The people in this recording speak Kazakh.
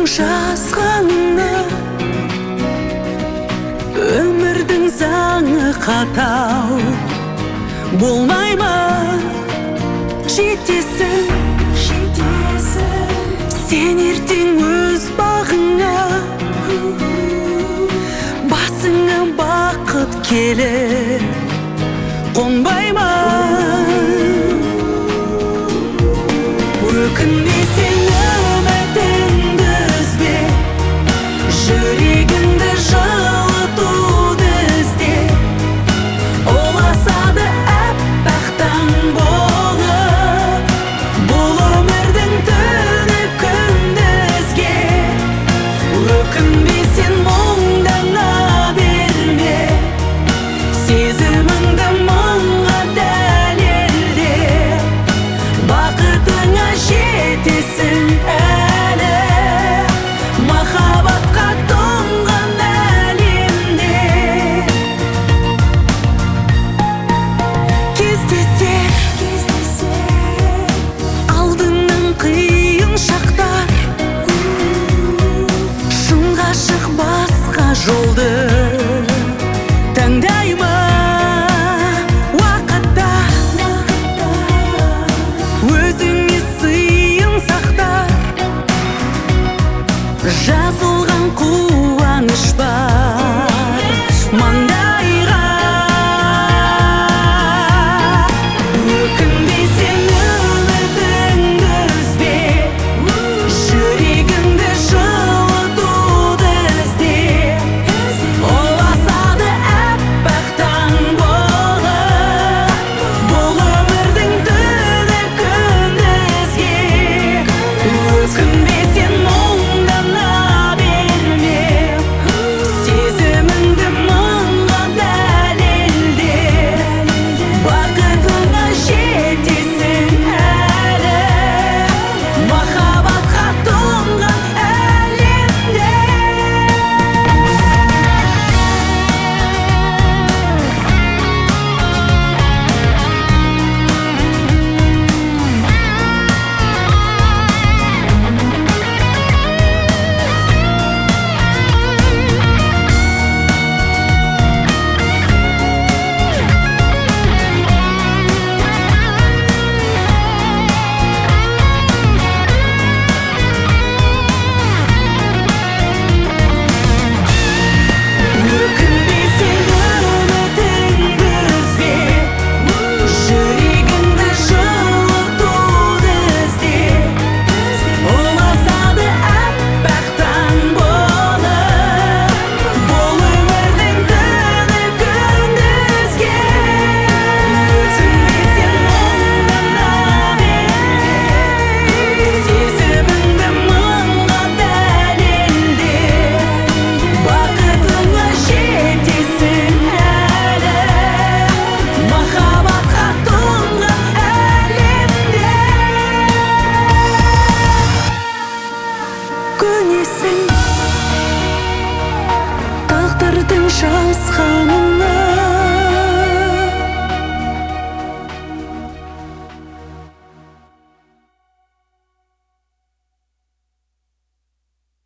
жазғаны, өмірдің заңы қатал. Болмай ма жетесің, сен ертең өз бағыңа, басыңа бақыт келер, қонбай ма? Өкінбесең үмітіңді үзбе, жүрегіңді жылытуды ізде. Ол асады әппақ таң болып, бұл өмірдің түні күндізге. Өкінбесең мұңдана берме, сезіміңді мұңға дәлелде. Бақытыңа жетесің әлі, махаббатқа тоңған әлемде. Кездесер алдыңнан қиын шақтар, шын ғашық басқа жолды таңдай ма? Уақытта өзіңе сыйын сақтар, жазылған қуаныш бар маңдайға. Өкінбесең үмітіңді үзбе, жүрегіңді жылытуды ізде. Ол асады әппақ таң болып, бұл өмірдің түні күндізге. Өкінбесең мұңдана берме, сезіміңді мұңға дәлелде. Бақытыңа жетесің әлі, махаббатқа тоңған әлемде. Өкінбесең үмітіңді үзбе, жүрегіңді жылытуды ізде. Ол асады әппақ таң болып, бұл өмірдің түні күндізге. Өкінбесең мұңдана берме, сезіміңді мұңға дәлелде. Бақытыңа жетесің әлі, махаббатқа тоңған әлемде. Көнесің тағдырдың жазғаны,